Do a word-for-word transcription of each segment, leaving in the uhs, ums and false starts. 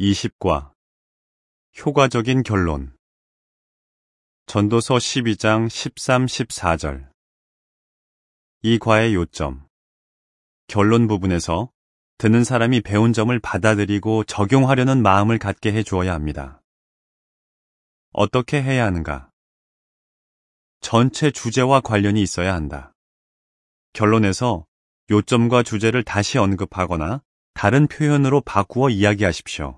이십 과 효과적인 결론. 전도서 십이 장 십삼, 십사 절. 이 과의 요점. 결론 부분에서 듣는 사람이 배운 점을 받아들이고 적용하려는 마음을 갖게 해 주어야 합니다. 어떻게 해야 하는가? 전체 주제와 관련이 있어야 한다. 결론에서 요점과 주제를 다시 언급하거나 다른 표현으로 바꾸어 이야기하십시오.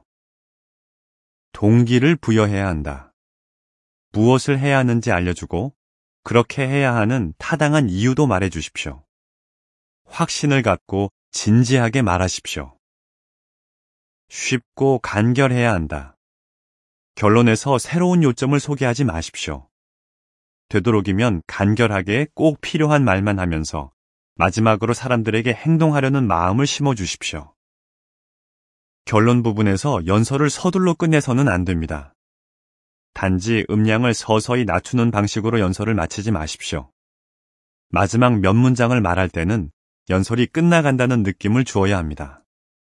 동기를 부여해야 한다. 무엇을 해야 하는지 알려주고 그렇게 해야 하는 타당한 이유도 말해 주십시오. 확신을 갖고 진지하게 말하십시오. 쉽고 간결해야 한다. 결론에서 새로운 요점을 소개하지 마십시오. 되도록이면 간결하게 꼭 필요한 말만 하면서 마지막으로 사람들에게 행동하려는 마음을 심어 주십시오. 결론 부분에서 연설을 서둘러 끝내서는 안 됩니다. 단지 음량을 서서히 낮추는 방식으로 연설을 마치지 마십시오. 마지막 몇 문장을 말할 때는 연설이 끝나간다는 느낌을 주어야 합니다.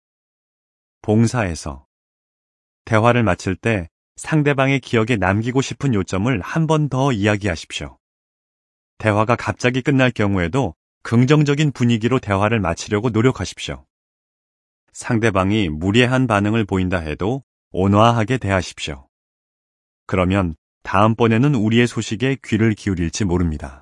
봉사에서 대화를 마칠 때 상대방의 기억에 남기고 싶은 요점을 한 번 더 이야기하십시오. 대화가 갑자기 끝날 경우에도 긍정적인 분위기로 대화를 마치려고 노력하십시오. 상대방이 무례한 반응을 보인다 해도 온화하게 대하십시오. 그러면 다음번에는 우리의 소식에 귀를 기울일지 모릅니다.